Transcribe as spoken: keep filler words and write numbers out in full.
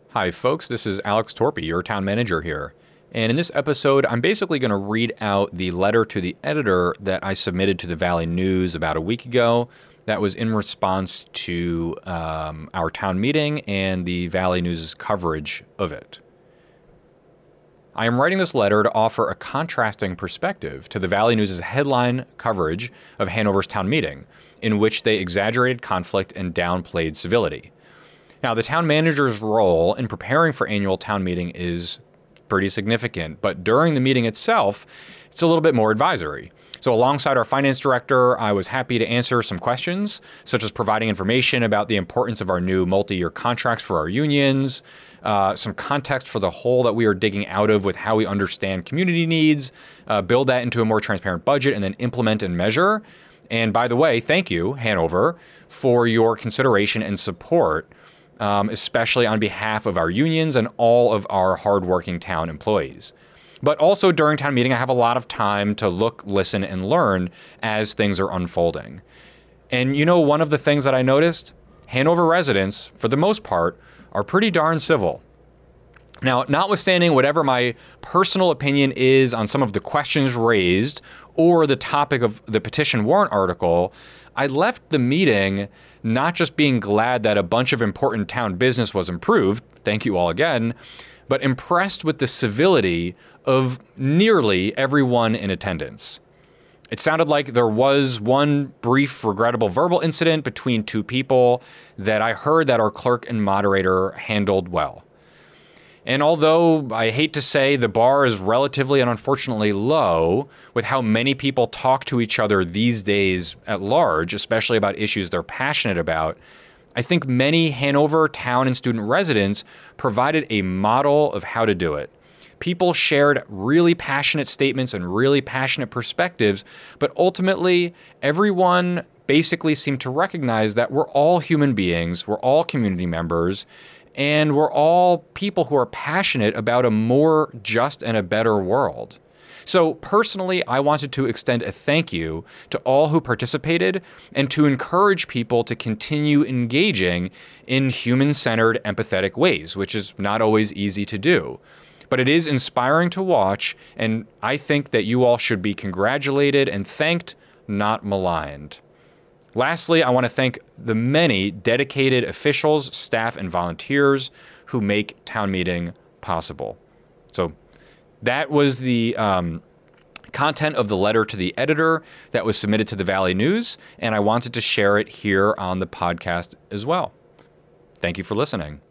Hi, folks. This is Alex Torpy, your town manager here. And in this episode, I'm basically going to read out the letter to the editor that I submitted to the Valley News about a week ago. That was in response to um, our town meeting and the Valley News' coverage of it. I am writing this letter to offer a contrasting perspective to the Valley News' headline coverage of Hanover's town meeting, in which they exaggerated conflict and downplayed civility. Now, the town manager's role in preparing for annual town meeting is pretty significant, but during the meeting itself, it's a little bit more advisory. So alongside our finance director, I was happy to answer some questions, such as providing information about the importance of our new multi-year contracts for our unions, uh, some context for the hole that we are digging out of with how we understand community needs, uh, build that into a more transparent budget, and then implement and measure. And by the way, thank you, Hanover, for your consideration and support, um, especially on behalf of our unions and all of our hardworking town employees. But also during town meeting, I have a lot of time to look, listen, and learn as things are unfolding. And you know, one of the things that I noticed, Hanover residents, for the most part, are pretty darn civil. Now, notwithstanding whatever my personal opinion is on some of the questions raised or the topic of the petition warrant article, I left the meeting not just being glad that a bunch of important town business was improved, thank you all again, but impressed with the civility of nearly everyone in attendance. It sounded like there was one brief, regrettable verbal incident between two people that I heard that our clerk and moderator handled well. And although I hate to say the bar is relatively and unfortunately low with how many people talk to each other these days at large, especially about issues they're passionate about, I think many Hanover town and student residents provided a model of how to do it. People shared really passionate statements and really passionate perspectives, but ultimately everyone basically seemed to recognize that we're all human beings, we're all community members, and we're all people who are passionate about a more just and a better world. So personally, I wanted to extend a thank you to all who participated and to encourage people to continue engaging in human-centered, empathetic ways, which is not always easy to do. But it is inspiring to watch, and I think that you all should be congratulated and thanked, not maligned. Lastly, I want to thank the many dedicated officials, staff, and volunteers who make town meeting possible. So that was the um, content of the letter to the editor that was submitted to the Valley News, and I wanted to share it here on the podcast as well. Thank you for listening.